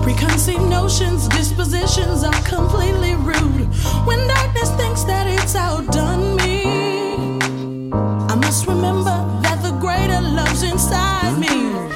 Preconceived notions, dispositions are completely rude. When darkness thinks that it's outdone me, I must remember that the greater love's inside me.